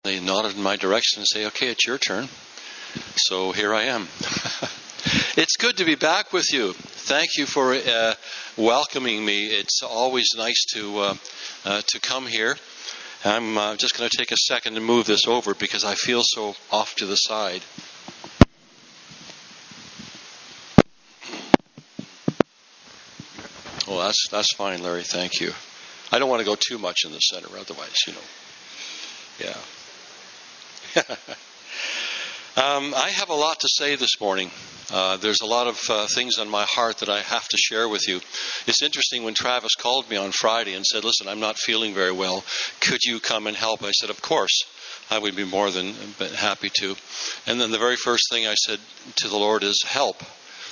They nodded in my direction and say, okay, it's your turn. So here I am. It's good to be back with you. Thank you for welcoming me. It's always nice to come here. I'm just going to take a second to move this over because I feel so off to the side. Oh, that's fine, Larry. Thank you. I don't want to go too much in the center, otherwise, Yeah. I have a lot to say this morning. There's a lot of things on my heart that I have to share with you. It's interesting when Travis called me on Friday and said, listen, I'm not feeling very well. Could you come and help? I said, of course. I would be more than happy to. And then the very first thing I said to the Lord is, help.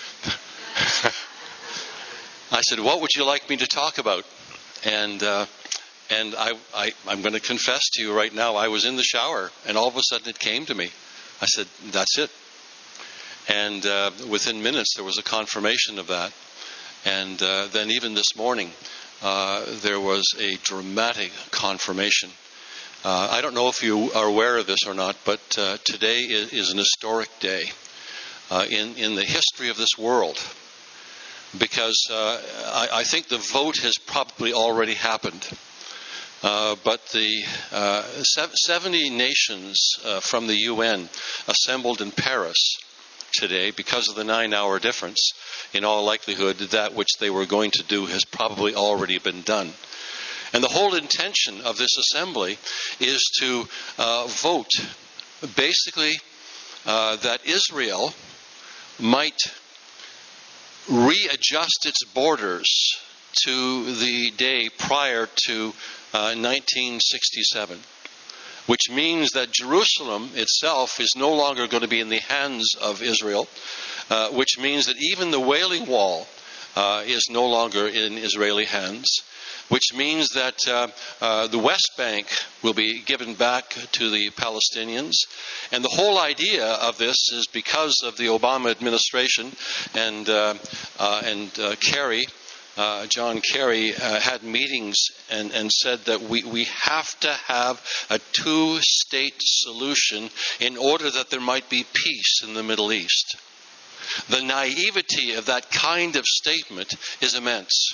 I said, what would you like me to talk about? And I'm going to confess to you right now, I was in the shower, and all of a sudden it came to me. I said, that's it. And within minutes, there was a confirmation of that. And then even this morning, there was a dramatic confirmation. I don't know if you are aware of this or not, but today is an historic day in the history of this world. Because I think the vote has probably already happened. But the 70 nations from the UN assembled in Paris today because of the 9-hour difference. In all likelihood, that which they were going to do has probably already been done. And the whole intention of this assembly is to vote, basically, that Israel might readjust its borders to the day prior to 1967, which means that Jerusalem itself is no longer going to be in the hands of Israel, which means that even the Wailing Wall is no longer in Israeli hands, which means that the West Bank will be given back to the Palestinians. And the whole idea of this is because of the Obama administration and Kerry, John Kerry, had meetings and said that we have to have a two-state solution in order that there might be peace in the Middle East. The naivety of that kind of statement is immense.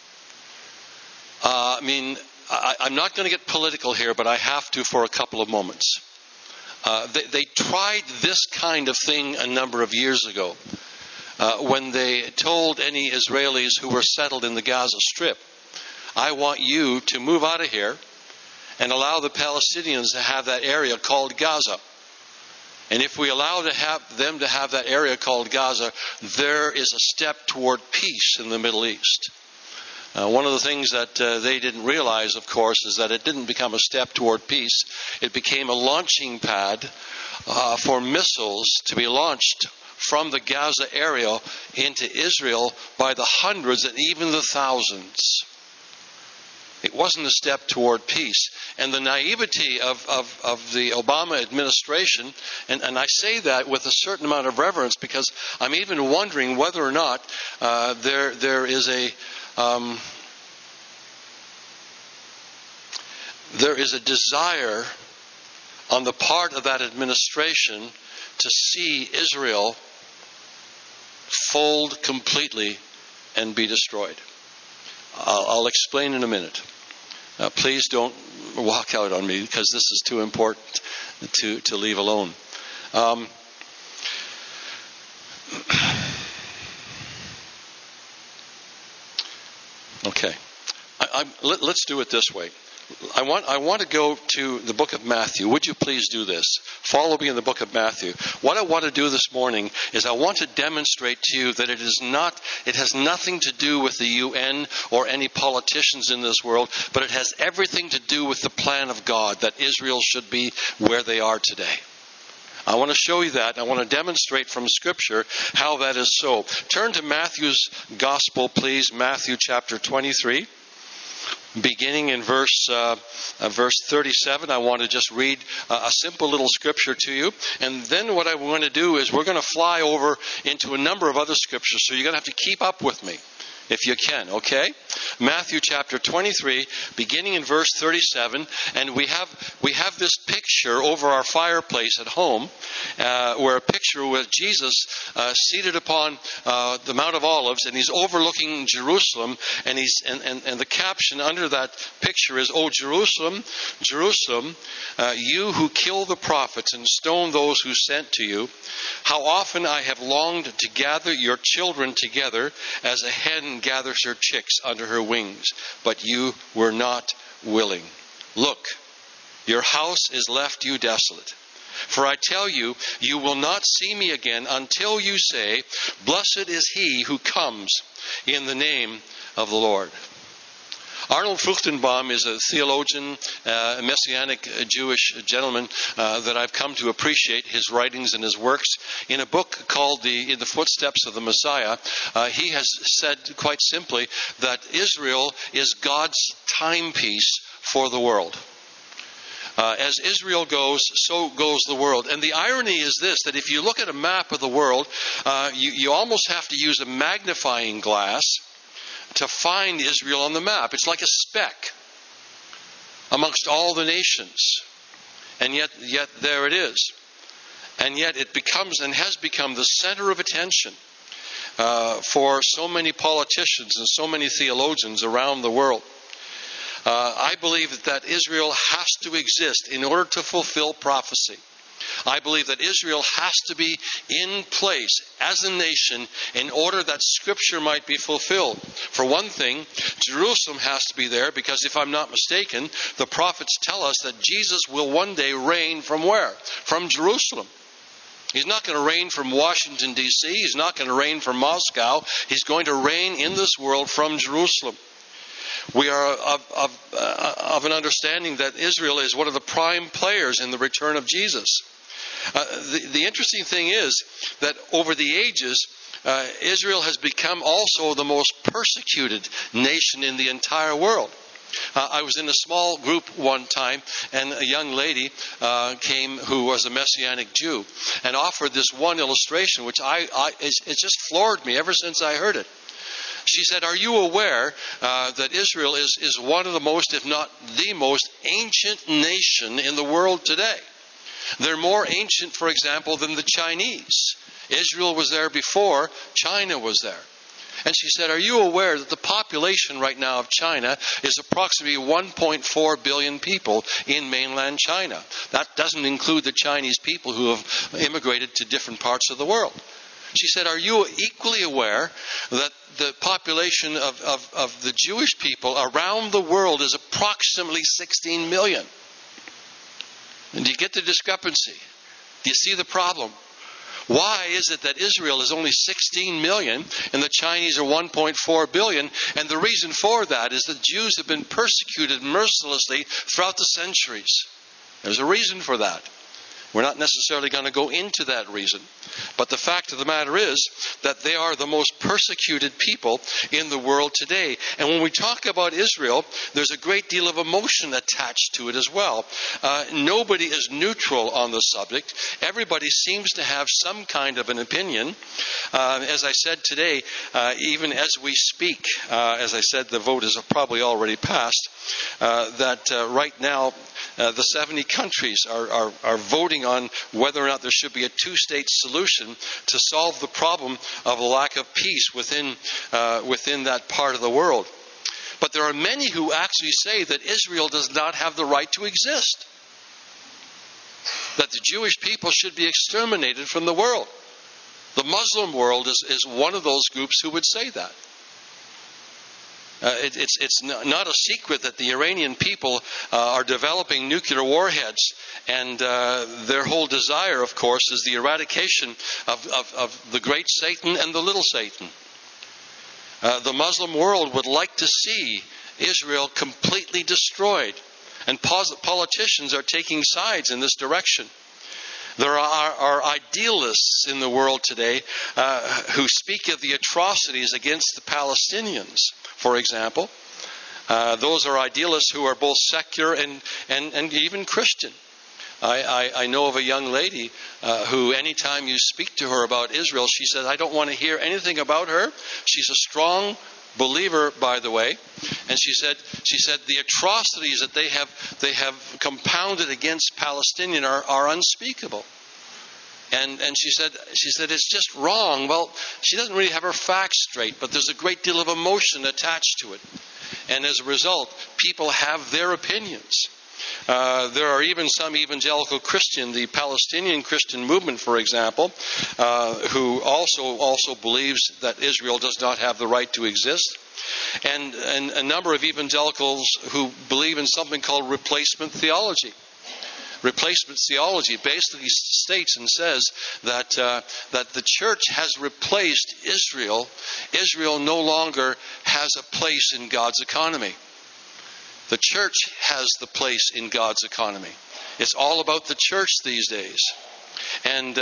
I'm not going to get political here, but I have to for a couple of moments. They tried this kind of thing a number of years ago when they told any Israelis who were settled in the Gaza Strip, I want you to move out of here and allow the Palestinians to have that area called Gaza. And if we allow them to have that area called Gaza, there is a step toward peace in the Middle East. One of the things that they didn't realize, of course, is that it didn't become a step toward peace. It became a launching pad for missiles to be launched from the Gaza area into Israel by the hundreds and even the thousands. It wasn't a step toward peace. And the naivety of the Obama administration, and I say that with a certain amount of reverence because I'm even wondering whether or not there is a desire on the part of that administration to see Israel fold completely and be destroyed. I'll explain in a minute. Please don't walk out on me because this is too important to leave alone. Okay. Let's do it this way. I want to go to the book of Matthew. Would you please do this? Follow me in the book of Matthew. What I want to do this morning is I want to demonstrate to you that it has nothing to do with the UN or any politicians in this world, but it has everything to do with the plan of God, that Israel should be where they are today. I want to show you that. I want to demonstrate from Scripture how that is so. Turn to Matthew's Gospel, please. Matthew chapter 23. Beginning in verse 37, I want to just read a simple little scripture to you. And then what I'm going to do is we're going to fly over into a number of other scriptures. So you're going to have to keep up with me if you can, okay? Matthew chapter 23, beginning in verse 37, and we have this picture over our fireplace at home, where a picture with Jesus seated upon the Mount of Olives, and he's overlooking Jerusalem, and the caption under that picture is, "O Jerusalem, Jerusalem, you who kill the prophets and stone those who sent to you, how often I have longed to gather your children together as a hen gathers her chicks under her wings, but you were not willing. Look, your house is left you desolate. For I tell you, you will not see me again until you say, 'Blessed is he who comes in the name of the Lord.'" Arnold Fruchtenbaum is a theologian, a Messianic Jewish gentleman that I've come to appreciate his writings and his works. In a book called In the Footsteps of the Messiah, he has said quite simply that Israel is God's timepiece for the world. As Israel goes, so goes the world. And the irony is this, that if you look at a map of the world, you almost have to use a magnifying glass to find Israel on the map. It's like a speck amongst all the nations. And yet there it is. And yet it becomes and has become the center of attention for so many politicians and so many theologians around the world. I believe that Israel has to exist in order to fulfill prophecy. I believe that Israel has to be in place as a nation in order that Scripture might be fulfilled. For one thing, Jerusalem has to be there because, if I'm not mistaken, the prophets tell us that Jesus will one day reign from where? From Jerusalem. He's not going to reign from Washington, D.C. He's not going to reign from Moscow. He's going to reign in this world from Jerusalem. We are of an understanding that Israel is one of the prime players in the return of Jesus. The interesting thing is that over the ages, Israel has become also the most persecuted nation in the entire world. I was in a small group one time, and a young lady came who was a Messianic Jew and offered this one illustration, which it just floored me ever since I heard it. She said, "Are you aware that Israel is one of the most, if not the most, ancient nation in the world today? They're more ancient, for example, than the Chinese. Israel was there before China was there." And she said, "Are you aware that the population right now of China is approximately 1.4 billion people in mainland China? That doesn't include the Chinese people who have immigrated to different parts of the world." She said, "Are you equally aware that the population of the Jewish people around the world is approximately 16 million? And do you get the discrepancy? Do you see the problem? Why is it that Israel is only 16 million and the Chinese are 1.4 billion? And the reason for that is that Jews have been persecuted mercilessly throughout the centuries. There's a reason for that. We're not necessarily going to go into that reason. But the fact of the matter is that they are the most persecuted people in the world today. And when we talk about Israel, there's a great deal of emotion attached to it as well. Nobody is neutral on the subject. Everybody seems to have some kind of an opinion. As I said today, even as we speak, as I said, the vote is probably already passed, that right now the 70 countries are voting on whether or not there should be a two-state solution to solve the problem of a lack of peace within that part of the world. But there are many who actually say that Israel does not have the right to exist, that the Jewish people should be exterminated from the world. The Muslim world is one of those groups who would say that. It's not a secret that the Iranian people are developing nuclear warheads, and their whole desire, of course, is the eradication of the great Satan and the little Satan. The Muslim world would like to see Israel completely destroyed, and politicians are taking sides in this direction. There are idealists in the world today who speak of the atrocities against the Palestinians, for example. Those are idealists who are both secular and even Christian. I know of a young lady who, anytime you speak to her about Israel, she says, "I don't want to hear anything about her. She's a strong believer, by the way, and she said the atrocities that they have compounded against Palestinians are unspeakable. And she said it's just wrong. Well, she doesn't really have her facts straight, but there's a great deal of emotion attached to it. And as a result, people have their opinions. There are even some evangelical Christian, the Palestinian Christian movement, for example, who also believes that Israel does not have the right to exist. And a number of evangelicals who believe in something called replacement theology. Replacement theology basically states and says that the church has replaced Israel. Israel no longer has a place in God's economy. The church has the place in God's economy. It's all about the church these days. And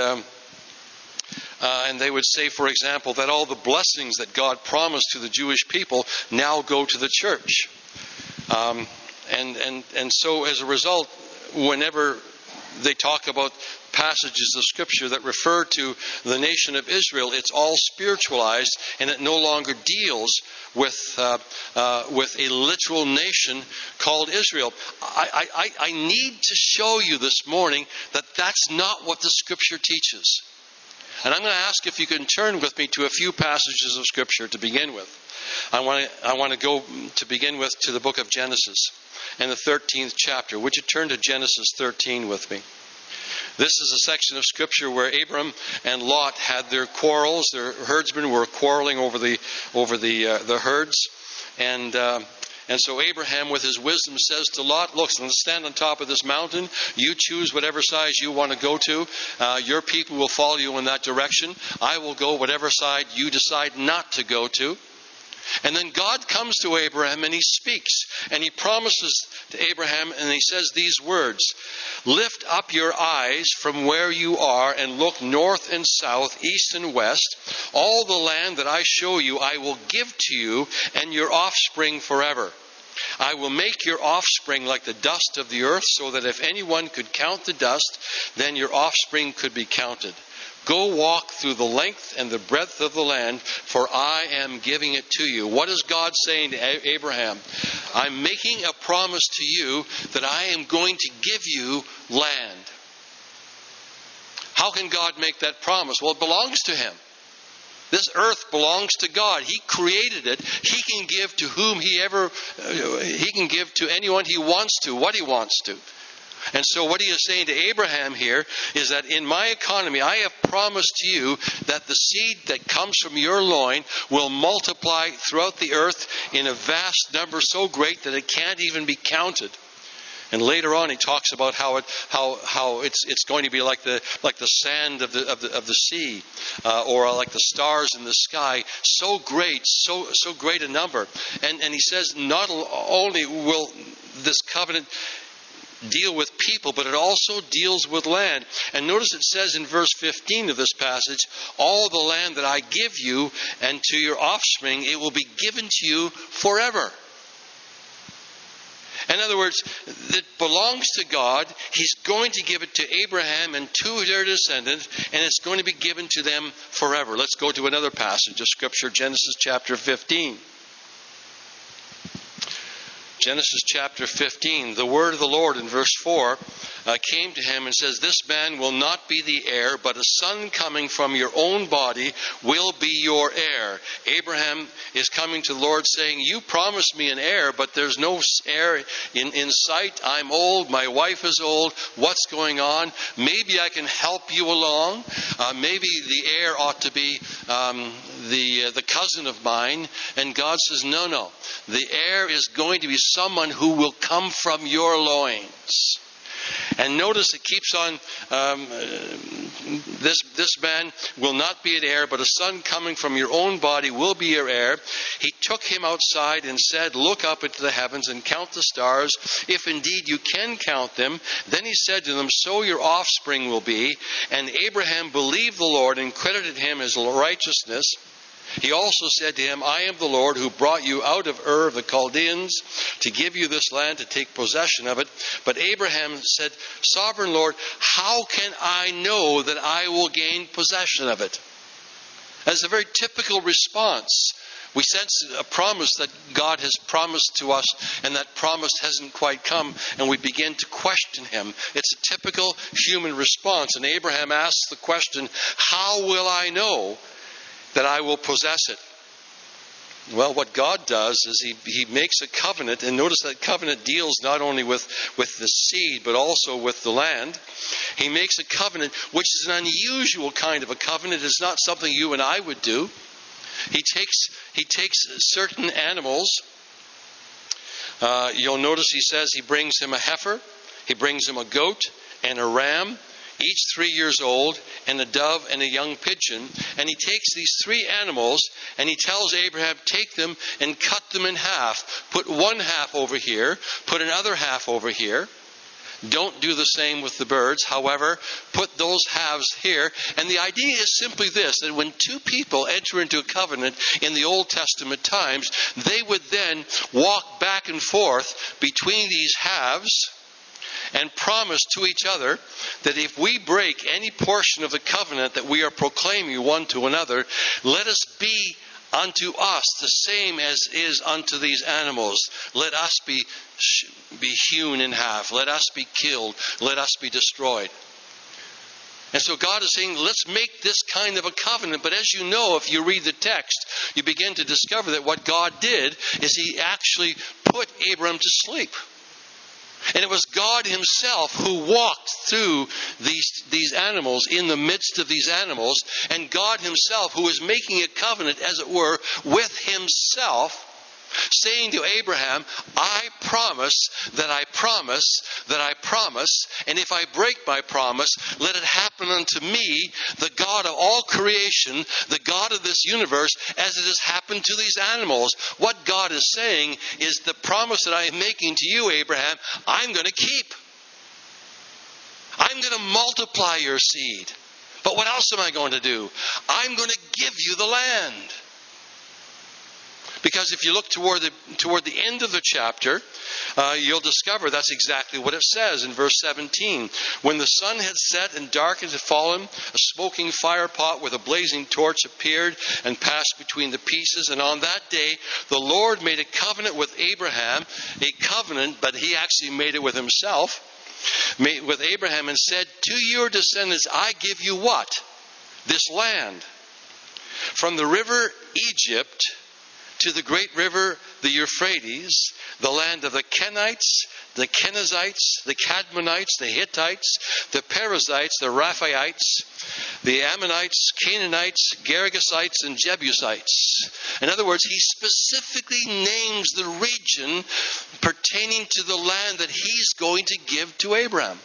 they would say, for example, that all the blessings that God promised to the Jewish people now go to the church. And so as a result, whenever they talk about passages of Scripture that refer to the nation of Israel, it's all spiritualized, and it no longer deals with a literal nation called Israel. I need to show you this morning that that's not what the Scripture teaches. And I'm going to ask if you can turn with me to a few passages of Scripture to begin with. I want to go to begin with to the book of Genesis and the 13th chapter. Would you turn to Genesis 13 with me? This is a section of Scripture where Abram and Lot had their quarrels. Their herdsmen were quarreling over the herds. And so Abraham, with his wisdom, says to Lot, look, let's stand on top of this mountain. You choose whatever side you want to go to. Your people will follow you in that direction. I will go whatever side you decide not to go to. And then God comes to Abraham and he speaks. And he promises to Abraham and he says these words, lift up your eyes from where you are and look north and south, east and west. All the land that I show you I will give to you and your offspring forever. I will make your offspring like the dust of the earth, so that if anyone could count the dust, then your offspring could be counted. Go walk through the length and the breadth of the land, for I am giving it to you. What is God saying to Abraham? I'm making a promise to you that I am going to give you land. How can God make that promise? Well, it belongs to Him. This earth belongs to God. He created it. He can give to whom He can give to anyone He wants to, what He wants to. And so what He is saying to Abraham here is that in my economy, I have promised to you that the seed that comes from your loin will multiply throughout the earth in a vast number so great that it can't even be counted. And later on, he talks about how it's going to be like the sand of the sea, or like the stars in the sky, so great, so great a number. And he says not only will this covenant deal with people, but it also deals with land. And notice it says in verse 15 of this passage, all the land that I give you and to your offspring, it will be given to you forever. In other words, it belongs to God. He's going to give it to Abraham and to their descendants, and it's going to be given to them forever. Let's go to another passage of Scripture, Genesis chapter 15. Genesis chapter 15, the word of the Lord in verse 4 came to him and says, this man will not be the heir, but a son coming from your own body will be your heir. Abraham is coming to the Lord saying, you promised me an heir, but there's no heir in sight. I'm old. My wife is old. What's going on? Maybe I can help you along. Maybe the heir ought to be the cousin of mine. And God says, no. The heir is going to be someone who will come from your loins. And notice it keeps on, this man will not be an heir, but a son coming from your own body will be your heir. He took him outside and said, look up into the heavens and count the stars, if indeed you can count them. Then he said to them, so your offspring will be. And Abraham believed the Lord and credited him as righteousness. He also said to him, I am the Lord who brought you out of Ur of the Chaldeans to give you this land to take possession of it. But Abraham said, Sovereign Lord, how can I know that I will gain possession of it? That's a very typical response We sense a promise that God has promised to us, and that promise hasn't quite come, and we begin to question him. It's a typical human response. And Abraham asks the question, how will I know that I will possess it? Well, what God does is he makes a covenant, and notice that covenant deals not only with the seed, but also with the land. He makes a covenant, which is an unusual kind of a covenant. It's not something you and I would do. He takes certain animals. You'll notice he says he brings him a heifer, he brings him a goat and a ram, each 3 years old, and a dove and a young pigeon. And he takes these 3 animals and he tells Abraham, take them and cut them in half. Put one half over here, put another half over here. Don't do the same with the birds. However, put those halves here. And the idea is simply this, that when 2 people enter into a covenant in the Old Testament times, they would then walk back and forth between these halves and promise to each other that if we break any portion of the covenant that we are proclaiming one to another, let us be unto us the same as is unto these animals. Let us be hewn in half. Let us be killed. Let us be destroyed. And so God is saying, let's make this kind of a covenant. But as you know, if you read the text, you begin to discover that what God did is he actually put Abram to sleep. And it was God himself who walked through these animals, in the midst of these animals, and God himself who was making a covenant, as it were, with himself, saying to Abraham, I promise that I promise that I promise, and if I break my promise, let it happen unto me, the God of all creation, the God of this universe, as it has happened to these animals. What God is saying is, the promise that I am making to you, Abraham, I'm going to keep. I'm going to multiply your seed. But what else am I going to do? I'm going to give you the land. Because if you look toward the end of the chapter, you'll discover that's exactly what it says in verse 17. When the sun had set and darkness had fallen, a smoking fire pot with a blazing torch appeared and passed between the pieces. And on that day, the Lord made a covenant with Abraham, a covenant, but he actually made it with himself, made with Abraham, and said, to your descendants, I give you what? This land. From the river Egypt to the great river, the Euphrates, the land of the Kenites, the Kenizzites, the Cadmonites, the Hittites, the Perizzites, the Rephaites, the Ammonites, Canaanites, Girgasites, and Jebusites. In other words, he specifically names the region pertaining to the land that he's going to give to Abraham.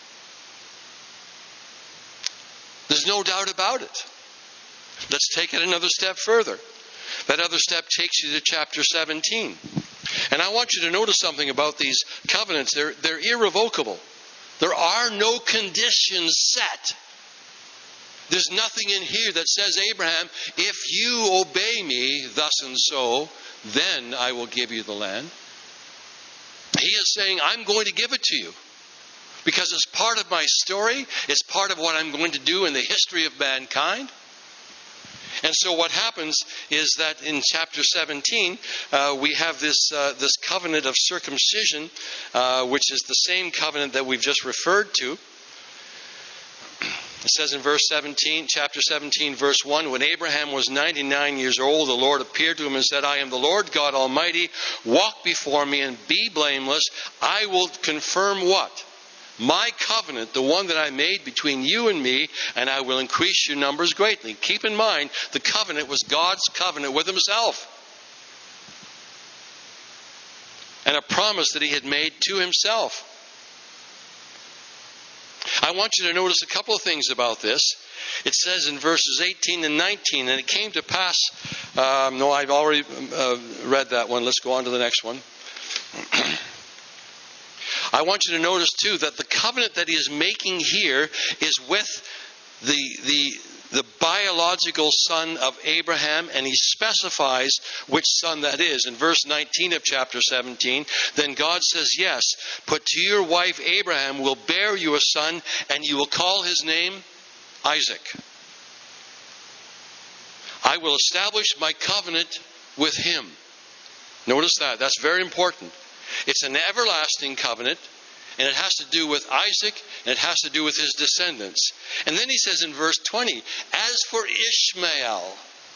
There's no doubt about it. Let's take it another step further. That other step takes you to chapter 17. And I want you to notice something about these covenants. They're irrevocable. There are no conditions set. There's nothing in here that says, Abraham, if you obey me thus and so, then I will give you the land. He is saying, I'm going to give it to you. Because it's part of my story. It's part of what I'm going to do in the history of mankind. And so what happens is that in chapter 17, we have this covenant of circumcision, which is the same covenant that we've just referred to. It says in verse 17, chapter 17, verse 1, when Abraham was 99 years old, the Lord appeared to him and said, I am the Lord God Almighty. Walk before me and be blameless. I will confirm what? My covenant, the one that I made between you and me, and I will increase your numbers greatly. Keep in mind, the covenant was God's covenant with himself. And a promise that he had made to himself. I want you to notice a couple of things about this. It says in verses 18 and 19, and it came to pass... no, I've already read that one. Let's go on to the next one. I want you to notice too that the covenant that he is making here is with the biological son of Abraham, and he specifies which son that is. In verse 19 of chapter 17, then God says, yes, but to your wife Abraham will bear you a son, and you will call his name Isaac. I will establish my covenant with him. Notice that. That's very important. It's an everlasting covenant, and it has to do with Isaac, and it has to do with his descendants. And then he says in verse 20, as for Ishmael,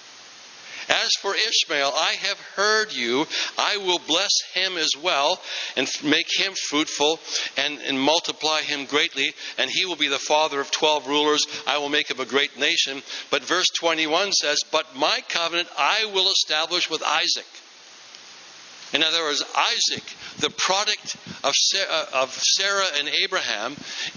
I have heard you. I will bless him as well and make him fruitful and multiply him greatly. And he will be the father of 12 rulers. I will make him a great nation. But verse 21 says, but my covenant I will establish with Isaac. In other words, Isaac, the product of Sarah and Abraham,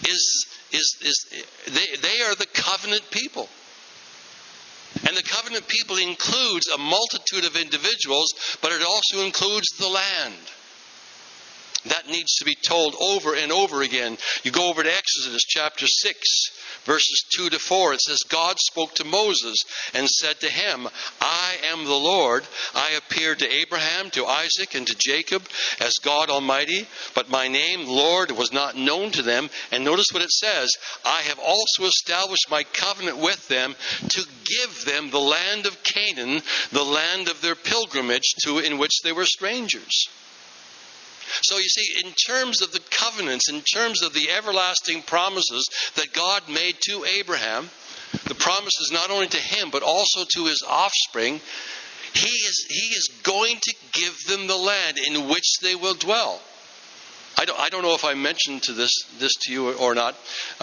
they are the covenant people. And the covenant people includes a multitude of individuals, but it also includes the land. That needs to be told over and over again. You go over to Exodus chapter 6, verses 2 to 4. It says, God spoke to Moses and said to him, I am the Lord. I appeared to Abraham, to Isaac, and to Jacob as God Almighty, but my name, Lord, was not known to them. And notice what it says, I have also established my covenant with them to give them the land of Canaan, the land of their pilgrimage in which they were strangers. So you see, in terms of the covenants, in terms of the everlasting promises that God made to Abraham, the promises not only to him but also to his offspring, he is going to give them the land in which they will dwell. I don't know if I mentioned this to you or not,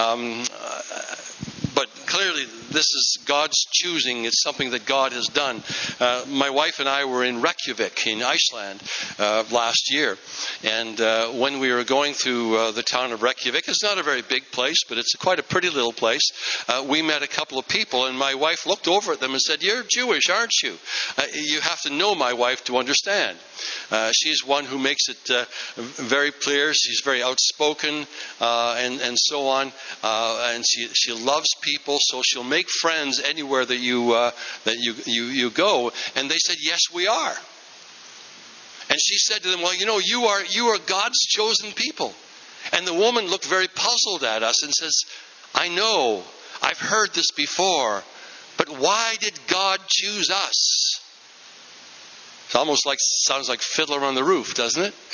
but clearly this is God's choosing. It's something that God has done. My wife and I were in Reykjavik in Iceland last year. And when we were going through the town of Reykjavik, it's not a very big place, but it's quite a pretty little place. We met a couple of people, and my wife looked over at them and said, you're Jewish, aren't you? You have to know my wife to understand. She's one who makes it very clear. She's very outspoken and so on. And she loves people, so she'll make friends anywhere that you go. And they said, yes, we are. And she said to them, well, you are God's chosen people. And the woman looked very puzzled at us and says, I know, I've heard this before, but why did God choose us? It almost sounds like Fiddler on the Roof, doesn't it?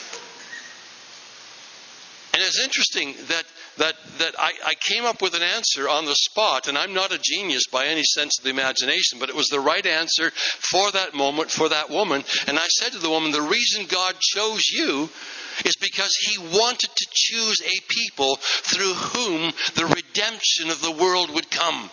And it's interesting that I came up with an answer on the spot, and I'm not a genius by any sense of the imagination, but it was the right answer for that moment, for that woman. And I said to the woman, the reason God chose you is because he wanted to choose a people through whom the redemption of the world would come.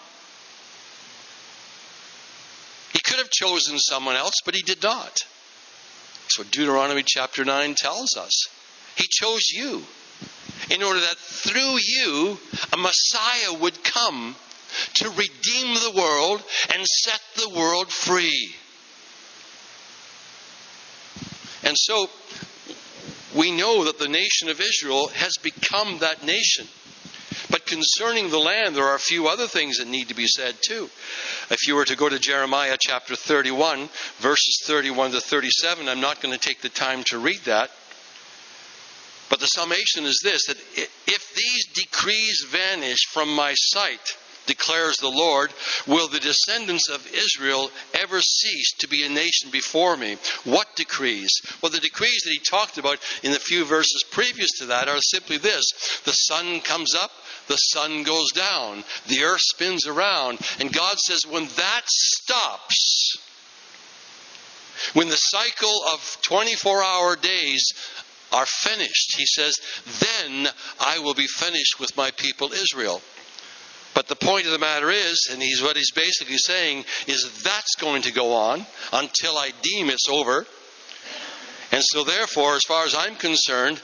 He could have chosen someone else, but he did not. So Deuteronomy chapter 9 tells us. He chose you in order that through you a Messiah would come to redeem the world and set the world free. And so we know that the nation of Israel has become that nation. But concerning the land, there are a few other things that need to be said too. If you were to go to Jeremiah chapter 31, verses 31 to 37, I'm not going to take the time to read that. But the summation is this, that if these decrees vanish from my sight, declares the Lord, will the descendants of Israel ever cease to be a nation before me? What decrees? Well, the decrees that he talked about in the few verses previous to that are simply this. The sun comes up, the sun goes down, the earth spins around. And God says, when that stops, when the cycle of 24-hour days are finished, he says, then I will be finished with my people Israel. But the point of the matter is, and what he's basically saying, is that's going to go on until I deem it's over. And so therefore, as far as I'm concerned,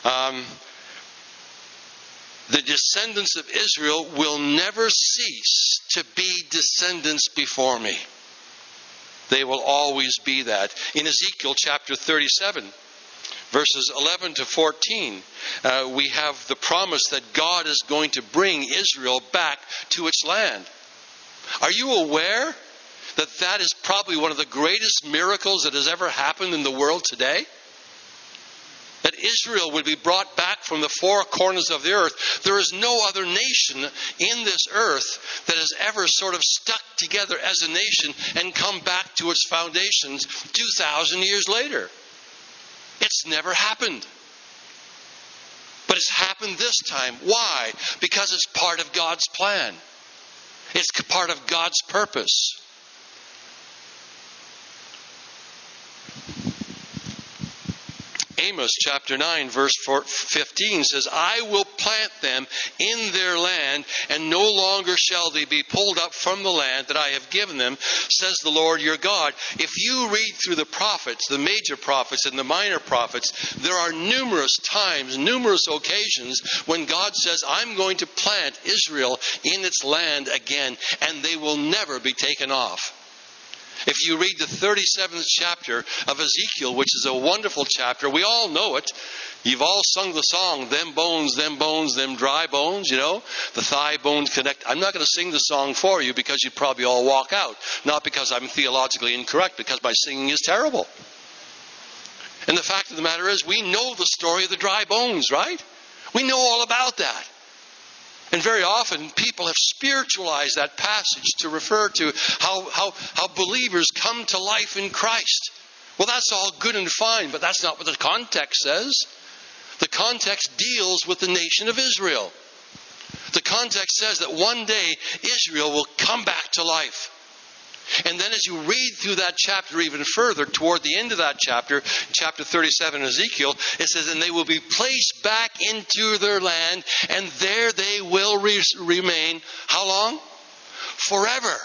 the descendants of Israel will never cease to be descendants before me. They will always be that. In Ezekiel chapter 37, verses 11 to 14, we have the promise that God is going to bring Israel back to its land. Are you aware that that is probably one of the greatest miracles that has ever happened in the world today? That Israel would be brought back from the four corners of the earth. There is no other nation in this earth that has ever sort of stuck together as a nation and come back to its foundations 2,000 years later. It's never happened. But it's happened this time. Why? Because it's part of God's plan. It's part of God's purpose. Amos chapter 9 verse 15 says, I will plant them in their land, and no longer shall they be pulled up from the land that I have given them, says the Lord your God. If you read through the prophets, the major prophets and the minor prophets, there are numerous times, numerous occasions when God says, I'm going to plant Israel in its land again, and they will never be taken off. If you read the 37th chapter of Ezekiel, which is a wonderful chapter, we all know it. You've all sung the song, them bones, them dry bones, you know. The thigh bones connect. I'm not going to sing the song for you because you'd probably all walk out. Not because I'm theologically incorrect, because my singing is terrible. And the fact of the matter is, we know the story of the dry bones, right? We know all about that. And very often people have spiritualized that passage to refer to how believers come to life in Christ. Well, that's all good and fine, but that's not what the context says. The context deals with the nation of Israel. The context says that one day Israel will come back to life. And then as you read through that chapter even further, toward the end of that chapter, chapter 37 Ezekiel, it says, and they will be placed back into their land, and there they will remain. How long? Forever.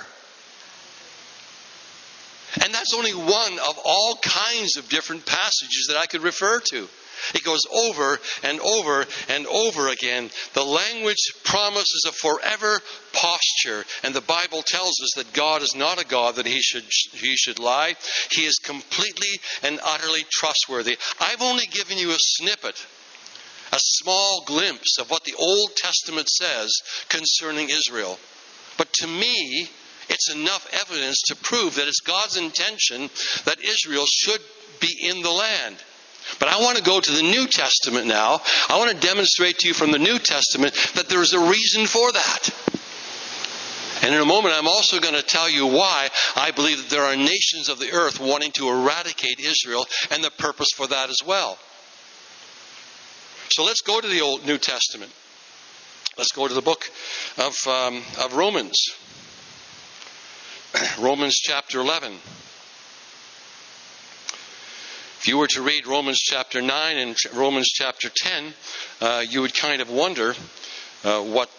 And that's only one of all kinds of different passages that I could refer to. It goes over and over and over again. The language promises a forever posture. And the Bible tells us that God is not a God that he should lie. He is completely and utterly trustworthy. I've only given you a snippet, a small glimpse of what the Old Testament says concerning Israel. But to me, it's enough evidence to prove that it's God's intention that Israel should be in the land. But I want to go to the New Testament now. I want to demonstrate to you from the New Testament that there is a reason for that. And in a moment, I'm also going to tell you why I believe that there are nations of the earth wanting to eradicate Israel, and the purpose for that as well. So let's go to the New Testament. Let's go to the book of Romans. Romans chapter 11. If you were to read Romans chapter 9 and Romans chapter 10, you would kind of wonder what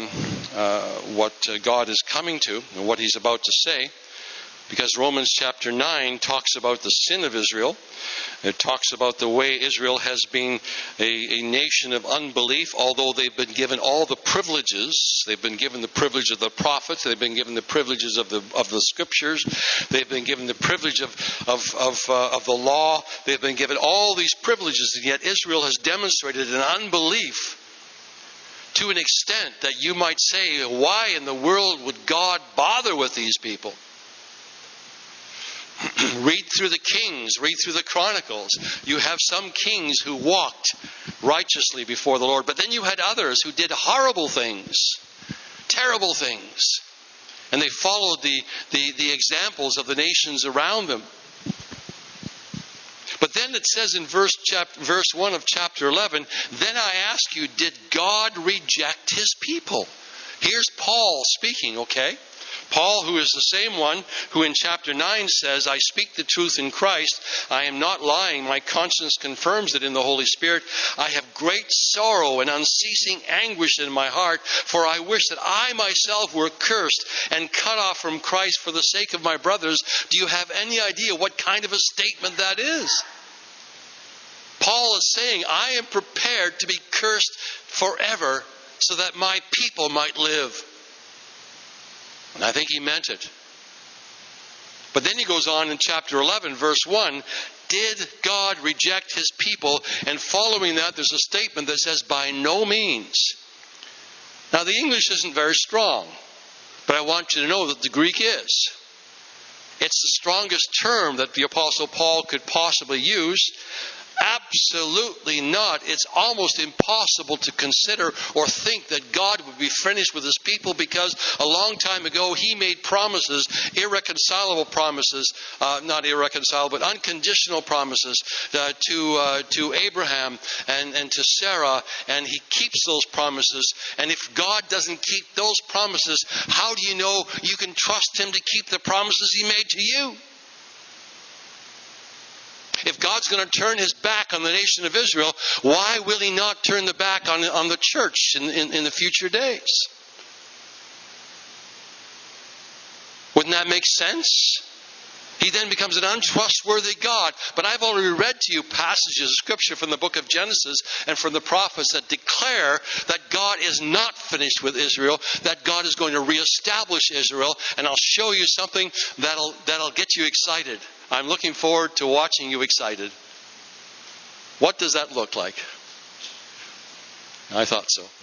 God is coming to and what he's about to say. Because Romans chapter 9 talks about the sin of Israel. It talks about the way Israel has been a nation of unbelief, although they've been given all the privileges. They've been given the privilege of the prophets. They've been given the privileges of the scriptures. They've been given the privilege of the law. They've been given all these privileges, and yet Israel has demonstrated an unbelief to an extent that you might say, why in the world would God bother with these people? Read through the Kings, read through the Chronicles. You have some kings who walked righteously before the Lord, but then you had others who did horrible things, terrible things. And they followed the examples of the nations around them. But then it says in verse 1 of chapter 11, then I ask you, did God reject his people? Here's Paul speaking, okay? Paul, who is the same one who in chapter 9 says, I speak the truth in Christ. I am not lying. My conscience confirms it in the Holy Spirit. I have great sorrow and unceasing anguish in my heart, for I wish that I myself were cursed and cut off from Christ for the sake of my brothers. Do you have any idea what kind of a statement that is? Paul is saying, I am prepared to be cursed forever so that my people might live. And I think he meant it. But then he goes on in chapter 11, verse 1, did God reject his people? And following that, there's a statement that says, by no means. Now, the English isn't very strong, but I want you to know that the Greek is. It's the strongest term that the Apostle Paul could possibly use. Absolutely not. It's almost impossible to consider or think that God would be finished with his people, because a long time ago he made promises, irreconcilable promises, not irreconcilable, but unconditional promises to Abraham and to Sarah, and he keeps those promises. And if God doesn't keep those promises, how do you know you can trust him to keep the promises he made to you? If God's going to turn his back on the nation of Israel, why will he not turn the back on the church in the future days? Wouldn't that make sense? He then becomes an untrustworthy God. But I've already read to you passages of Scripture from the book of Genesis and from the prophets that declare that God is not finished with Israel, that God is going to reestablish Israel. And I'll show you something that'll get you excited. I'm looking forward to watching you excited. What does that look like? I thought so.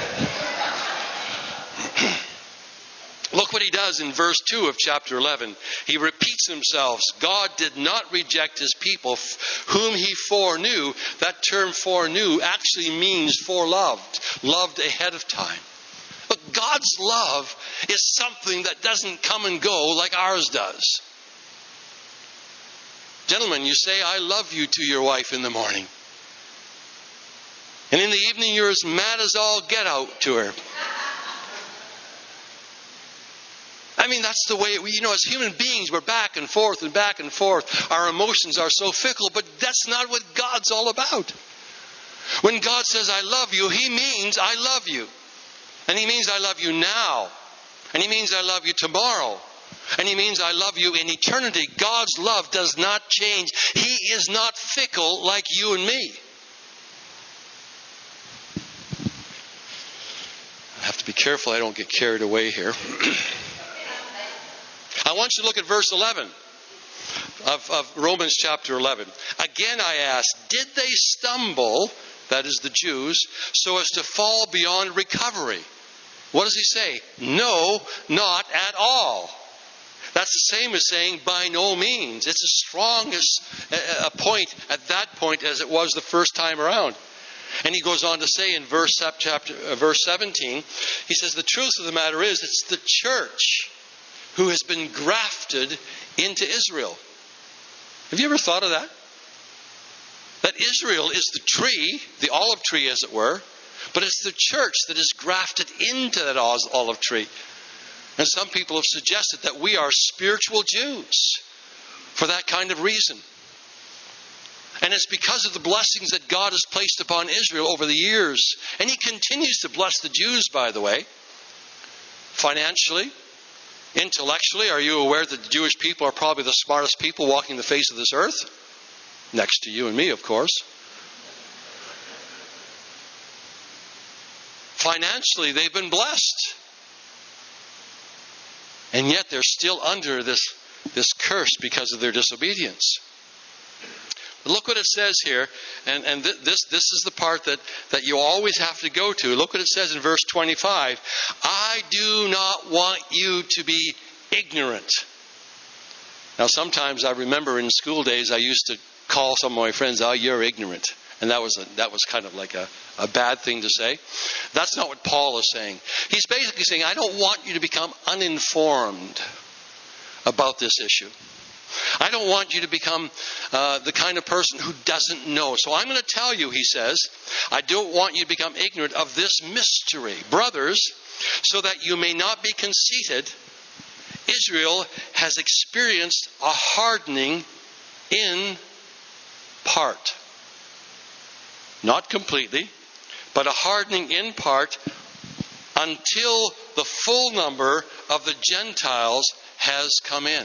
Look what he does in verse 2 of chapter 11. He repeats himself. God did not reject his people whom he foreknew. That term foreknew actually means foreloved, loved ahead of time. But God's love is something that doesn't come and go like ours does. Gentlemen, you say, I love you to your wife in the morning. And in the evening, you're as mad as all get out to her. I mean, that's the way, as human beings, we're back and forth and back and forth. Our emotions are so fickle, but that's not what God's all about. When God says, I love you, he means I love you. And he means I love you now. And he means I love you tomorrow. And he means I love you in eternity. God's love does not change. He is not fickle like you and me. I have to be careful I don't get carried away here. I want you to look at verse 11 of Romans chapter 11. Again I ask, did they stumble, that is the Jews, so as to fall beyond recovery? What does he say? No, not at all. That's the same as saying by no means. It's as strong a point at that point as it was the first time around. And he goes on to say in verse 17, he says, the truth of the matter is, it's the church who has been grafted into Israel. Have you ever thought of that? That Israel is the tree, the olive tree as it were, but it's the church that is grafted into that olive tree. And some people have suggested that we are spiritual Jews for that kind of reason. And it's because of the blessings that God has placed upon Israel over the years. And he continues to bless the Jews, by the way. Financially, intellectually, are you aware that the Jewish people are probably the smartest people walking the face of this earth? Next to you and me, of course. Financially, they've been blessed. And yet they're still under this curse because of their disobedience. But look what it says here, and this is the part that you always have to go to. Look what it says in verse 25. I do not want you to be ignorant. Now sometimes I remember in school days I used to call some of my friends, oh, you're ignorant. And that was kind of like a bad thing to say. That's not what Paul is saying. He's basically saying, I don't want you to become uninformed about this issue. I don't want you to become the kind of person who doesn't know. So I'm going to tell you, he says, I don't want you to become ignorant of this mystery. Brothers, so that you may not be conceited, Israel has experienced a hardening in part. Not completely, but a hardening in part until the full number of the Gentiles has come in.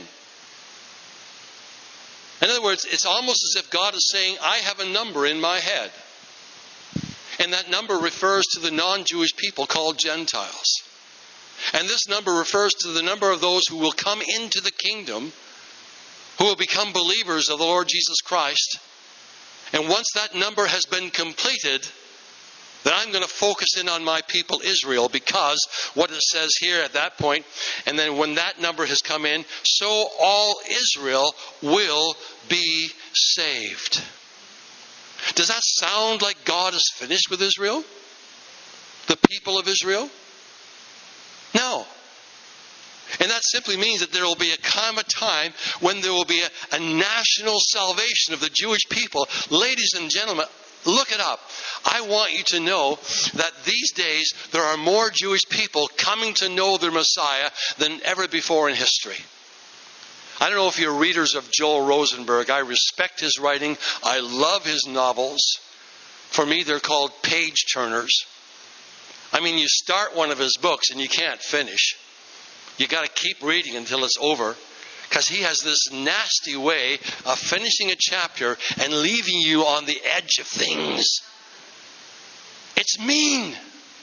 In other words, it's almost as if God is saying, I have a number in my head. And that number refers to the non-Jewish people called Gentiles. And this number refers to the number of those who will come into the kingdom, who will become believers of the Lord Jesus Christ. And once that number has been completed, then I'm going to focus in on my people Israel, because what it says here at that point, and then when that number has come in, so all Israel will be saved. Does that sound like God is finished with Israel? The people of Israel? No. And that simply means that there will be a time when there will be a national salvation of the Jewish people. Ladies and gentlemen, look it up. I want you to know that these days there are more Jewish people coming to know their Messiah than ever before in history. I don't know if you're readers of Joel Rosenberg. I respect his writing. I love his novels. For me, they're called page turners. I mean, you start one of his books and you can't finish. You got to keep reading until it's over, because he has this nasty way of finishing a chapter and leaving you on the edge of things. It's mean.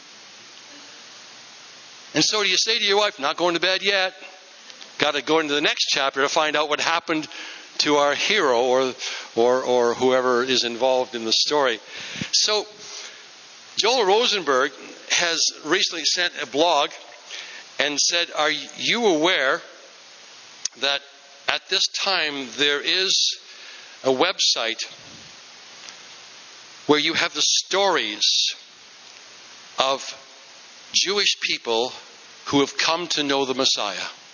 And so do you say to your wife, not going to bed yet? Got to go into the next chapter to find out what happened to our hero or whoever is involved in the story. So Joel Rosenberg has recently sent a blog and said, are you aware that at this time there is a website where you have the stories of Jewish people who have come to know the Messiah?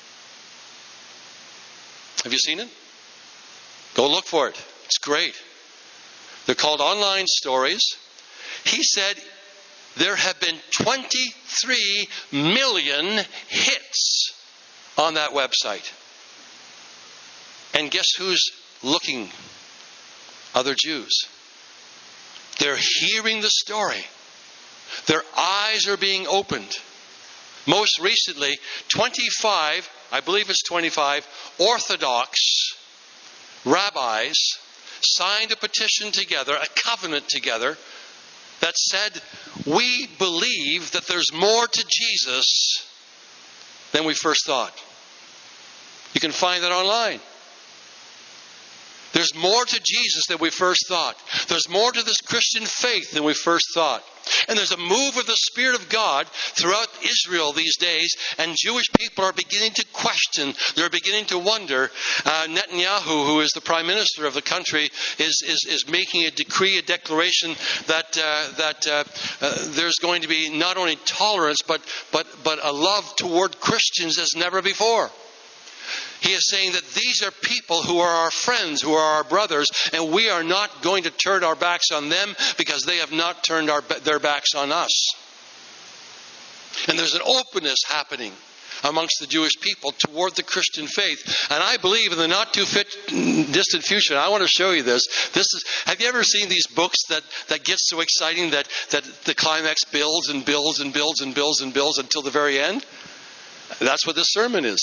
Have you seen it? Go look for it. It's great. They're called Online Stories. He said there have been 23 million hits on that website. And guess who's looking? Other Jews. They're hearing the story. Their eyes are being opened. Most recently, 25, I believe it's 25, Orthodox rabbis signed a petition together, a covenant together, that said, we believe that there's more to Jesus than we first thought. You can find that online. There's more to Jesus than we first thought. There's more to this Christian faith than we first thought. And there's a move of the Spirit of God throughout Israel these days, and Jewish people are beginning to question. They're beginning to wonder. Netanyahu, who is the prime minister of the country, is making a decree, a declaration that there's going to be not only tolerance but a love toward Christians as never before. He is saying that these are people who are our friends, who are our brothers, and we are not going to turn our backs on them because they have not turned their backs on us. And there's an openness happening amongst the Jewish people toward the Christian faith. And I believe in the not too distant future, I want to show you this. Have you ever seen these books that get so exciting that the climax builds and builds and builds and builds and builds until the very end? That's what this sermon is.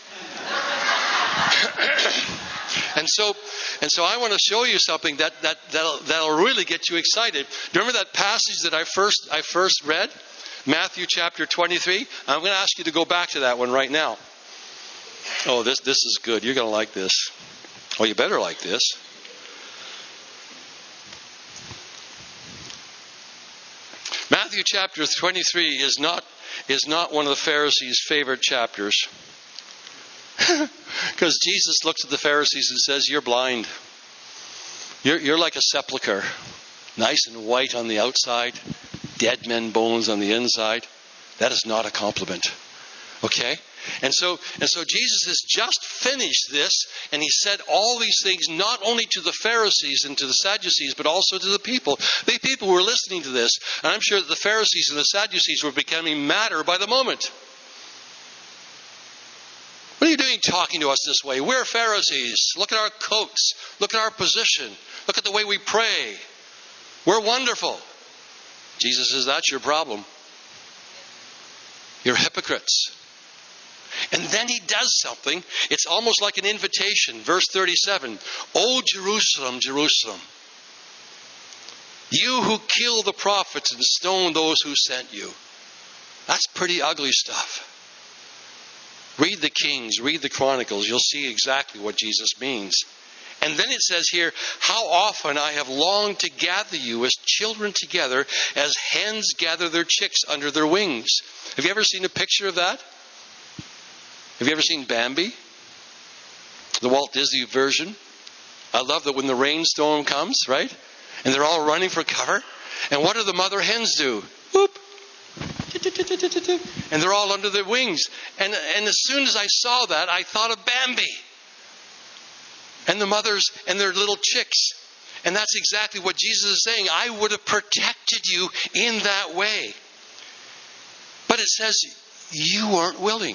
And so I want to show you something that'll really get you excited. Do you remember that passage that I first read? Matthew chapter 23. I'm going to ask you to go back to that one right now. Oh, this is good. You're going to like this. Oh, you better like this. Matthew chapter 23 is not one of the Pharisees' favorite chapters. Because Jesus looks at the Pharisees and says, you're blind. You're like a sepulcher. Nice and white on the outside. Dead men bones on the inside. That is not a compliment. Okay? And so Jesus has just finished this, and he said all these things not only to the Pharisees and to the Sadducees, but also to the people. The people who were listening to this, and I'm sure that the Pharisees and the Sadducees were becoming madder by the moment. What are you doing talking to us this way? We're Pharisees. Look at our coats. Look at our position. Look at the way we pray. We're wonderful. Jesus says, that's your problem. You're hypocrites. And then he does something. It's almost like an invitation. Verse 37. O Jerusalem, Jerusalem, you who kill the prophets and stone those who sent you. That's pretty ugly stuff. Read the Kings, read the Chronicles. You'll see exactly what Jesus means. And then it says here, how often I have longed to gather you as children together, as hens gather their chicks under their wings. Have you ever seen a picture of that? Have you ever seen Bambi? The Walt Disney version? I love that when the rainstorm comes, right? And they're all running for cover. And what do the mother hens do? Whoop. And they're all under their wings. And as soon as I saw that, I thought of Bambi. And the mothers and their little chicks. And that's exactly what Jesus is saying. I would have protected you in that way. But it says you weren't willing.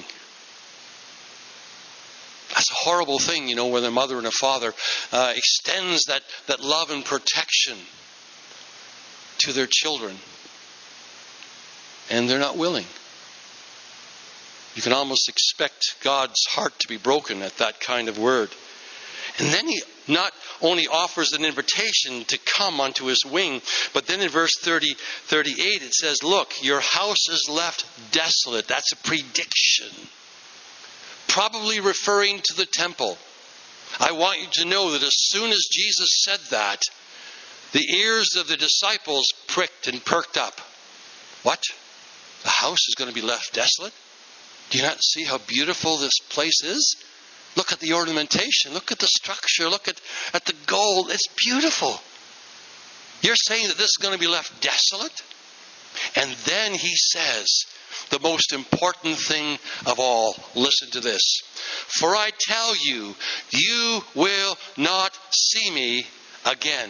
That's a horrible thing, when a mother and a father extends that love and protection to their children. And they're not willing. You can almost expect God's heart to be broken at that kind of word. And then he not only offers an invitation to come onto his wing, but then in verse 38 it says, look, your house is left desolate. That's a prediction. Probably referring to the temple. I want you to know that as soon as Jesus said that, the ears of the disciples pricked and perked up. What? The house is going to be left desolate? Do you not see how beautiful this place is? Look at the ornamentation. Look at the structure. Look at the gold. It's beautiful. You're saying that this is going to be left desolate? And then he says the most important thing of all. Listen to this. For I tell you, you will not see me again.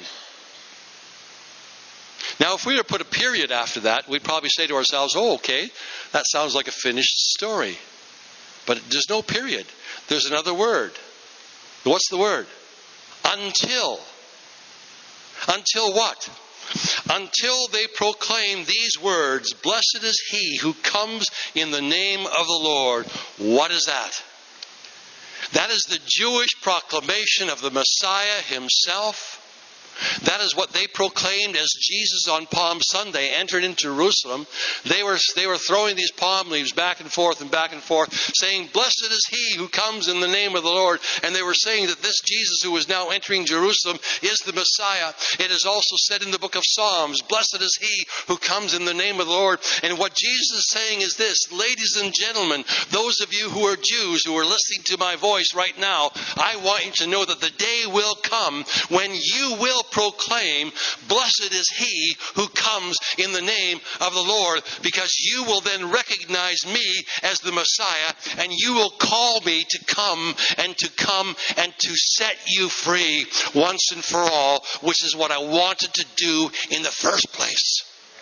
Now, if we were to put a period after that, we'd probably say to ourselves, oh, okay, that sounds like a finished story. But there's no period. There's another word. What's the word? Until. Until what? Until they proclaim these words, blessed is he who comes in the name of the Lord. What is that? That is the Jewish proclamation of the Messiah himself. That is what they proclaimed as Jesus on Palm Sunday entered into Jerusalem. They were throwing these palm leaves back and forth, saying, blessed is he who comes in the name of the Lord. And they were saying that this Jesus who is now entering Jerusalem is the Messiah. It is also said in the book of Psalms, blessed is he who comes in the name of the Lord. And what Jesus is saying is this, ladies and gentlemen, those of you who are Jews who are listening to my voice right now, I want you to know that the day will come when you will proclaim, blessed is he who comes in the name of the Lord, because you will then recognize me as the Messiah, and you will call me to come and to set you free once and for all, which is what I wanted to do in the first place.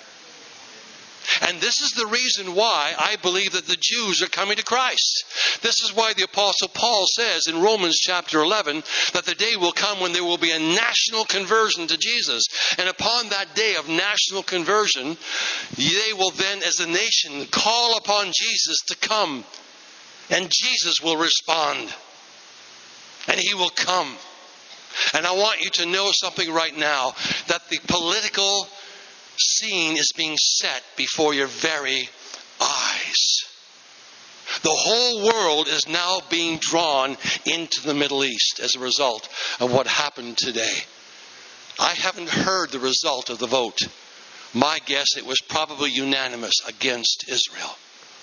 And this is the reason why I believe that the Jews are coming to Christ. This is why the Apostle Paul says in Romans chapter 11 that the day will come when there will be a national conversion to Jesus. And upon that day of national conversion, they will then as a nation call upon Jesus to come. And Jesus will respond. And he will come. And I want you to know something right now, that the political scene is being set before your very eyes. The whole world is now being drawn into the Middle East as a result of what happened today. I haven't heard the result of the vote. My guess, it was probably unanimous against Israel.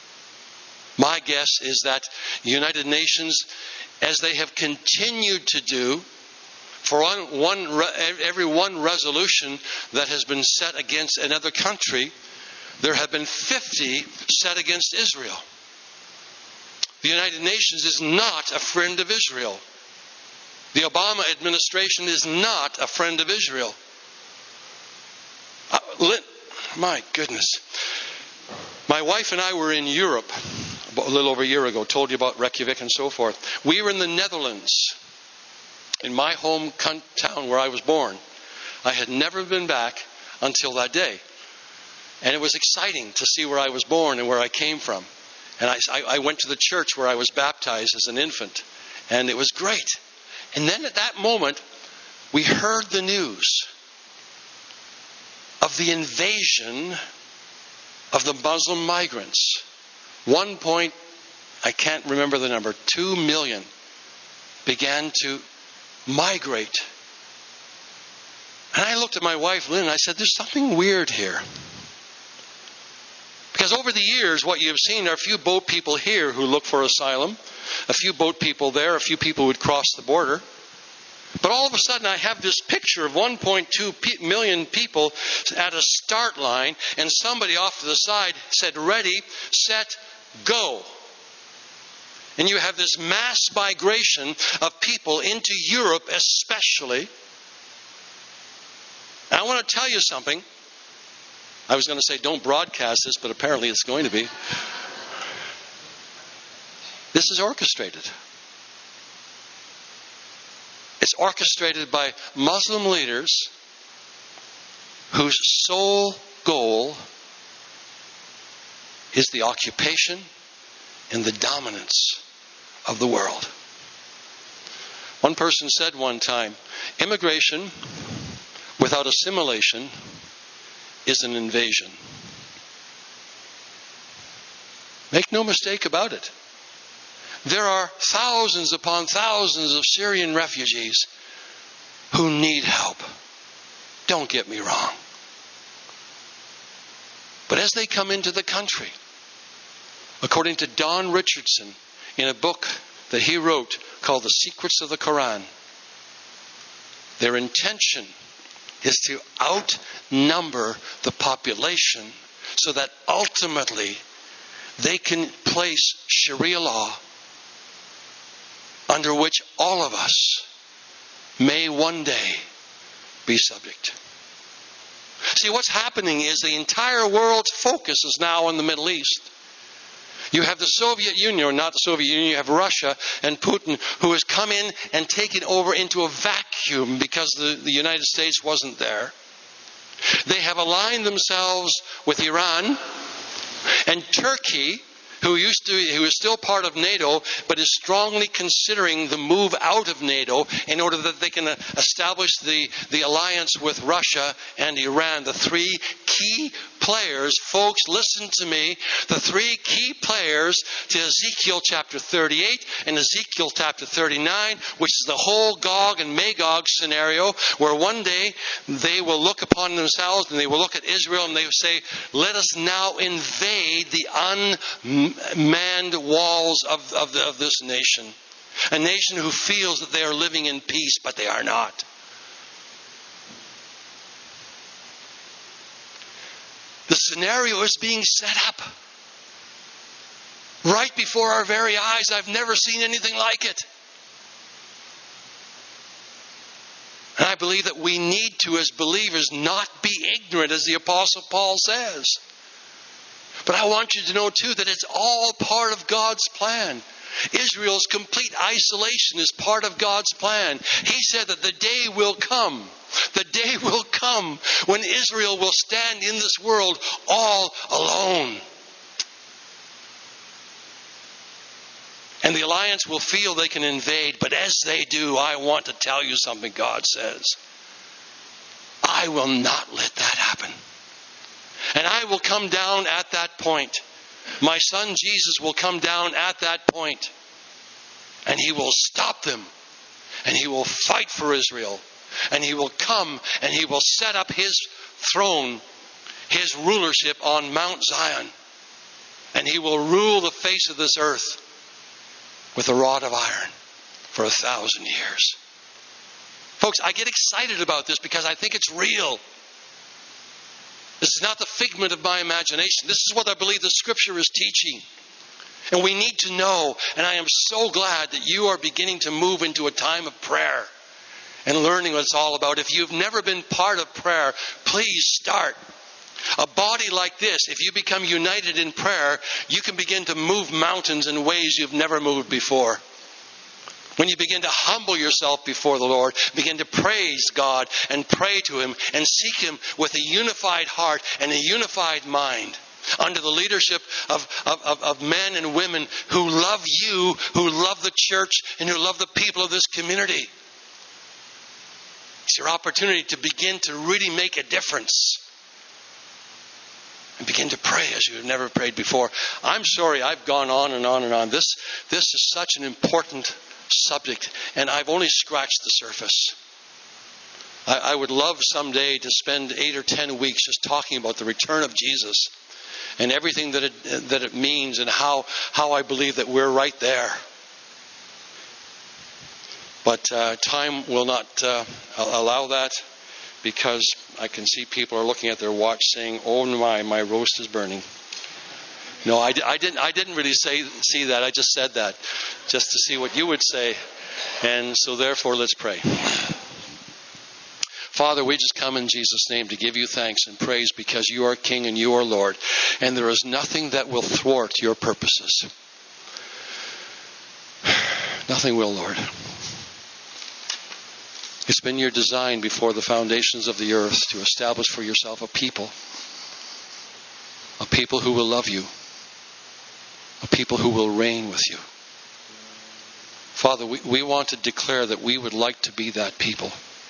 My guess is that the United Nations, as they have continued to do, for every one resolution that has been set against another country, there have been 50 set against Israel. The United Nations is not a friend of Israel. The Obama administration is not a friend of Israel. My goodness. My wife and I were in Europe a little over a year ago. Told you about Reykjavik and so forth. We were in the Netherlands. In my hometown where I was born. I had never been back until that day. And it was exciting to see where I was born and where I came from. And I went to the church where I was baptized as an infant. And it was great. And then at that moment, we heard the news of the invasion of the Muslim migrants. I can't remember the number, 2 million began to migrate. And I looked at my wife, Lynn, and I said, there's something weird here. Because over the years, what you've seen are a few boat people here who look for asylum, a few boat people there, a few people who would cross the border. But all of a sudden I have this picture of 1.2 million people at a start line, and somebody off to the side said, ready, set, go. And you have this mass migration of people into Europe especially. And I want to tell you something. I was going to say don't broadcast this, but apparently it's going to be. This is orchestrated. It's orchestrated by Muslim leaders whose sole goal is the occupation and the dominance of the world. One person said one time, immigration without assimilation is an invasion. Make no mistake about it. There are thousands upon thousands of Syrian refugees who need help. Don't get me wrong. But as they come into the country, according to Don Richardson, in a book that he wrote called The Secrets of the Quran, their intention is to outnumber the population so that ultimately they can place Sharia law under which all of us may one day be subject. See, what's happening is the entire world's focus is now on the Middle East. You have the Soviet Union, or not the Soviet Union, you have Russia and Putin, who has come in and taken over into a vacuum because the United States wasn't there. They have aligned themselves with Iran and Turkey, who is still part of NATO, but is strongly considering the move out of NATO in order that they can establish the alliance with Russia and Iran. The three key players, folks, listen to me, the three key players to Ezekiel chapter 38 and Ezekiel chapter 39, which is the whole Gog and Magog scenario, where one day they will look upon themselves and they will look at Israel and they will say, let us now invade the unmanned walls of this nation. A nation who feels that they are living in peace, but they are not. The scenario is being set up right before our very eyes. I've never seen anything like it. And I believe that we need to, as believers, not be ignorant, as the Apostle Paul says. But I want you to know, too, that it's all part of God's plan. Israel's complete isolation is part of God's plan. He said that the day will come. The day will come when Israel will stand in this world all alone. And the alliance will feel they can invade. But as they do, I want to tell you something God says. I will not let that happen. And I will come down at that point. My son Jesus will come down at that point. And he will stop them. And he will fight for Israel. And he will come and he will set up his throne, his rulership on Mount Zion. And he will rule the face of this earth with a rod of iron for 1,000 years. Folks, I get excited about this because I think it's real. This is not the figment of my imagination. This is what I believe the Scripture is teaching. And we need to know, and I am so glad that you are beginning to move into a time of prayer and learning what it's all about. If you've never been part of prayer, please start. A body like this, if you become united in prayer, you can begin to move mountains in ways you've never moved before. When you begin to humble yourself before the Lord, begin to praise God and pray to Him and seek Him with a unified heart and a unified mind, under the leadership of men and women who love you, who love the church, and who love the people of this community. It's your opportunity to begin to really make a difference. And begin to pray as you have never prayed before. I'm sorry I've gone on and on and on. This is such an important subject, and I've only scratched the surface. I would love someday to spend 8 or 10 weeks just talking about the return of Jesus and everything that it means, and how I believe that we're right there. But time will not allow that, because I can see people are looking at their watch saying, "Oh my roast is burning." No, I didn't really see that. I just said that just to see what you would say. And so therefore, let's pray. Father, we just come in Jesus' name to give you thanks and praise, because you are King and you are Lord. And there is nothing that will thwart your purposes. Nothing will, Lord. It's been your design before the foundations of the earth to establish for yourself a people who will love you, a people who will reign with you. Father, we want to declare that we would like to be that people.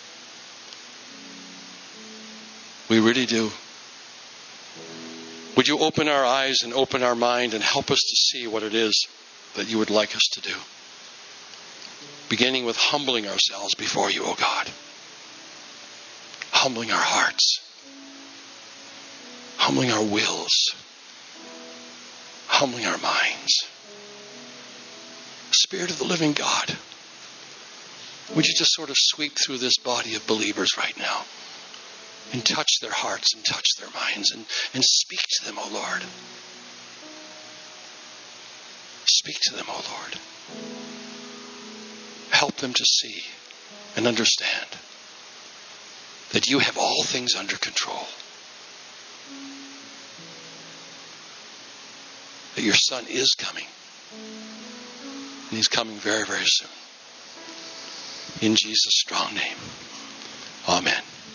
We really do. Would you open our eyes and open our mind and help us to see what it is that you would like us to do? Beginning with humbling ourselves before you, O God. Humbling our hearts. Humbling our wills. Humbling our minds. Spirit of the living God, would you just sort of sweep through this body of believers right now and touch their hearts and touch their minds and speak to them, O Lord. Speak to them, O Lord. Help them to see and understand that you have all things under control. That your Son is coming. And he's coming very, very soon. In Jesus' strong name. Amen.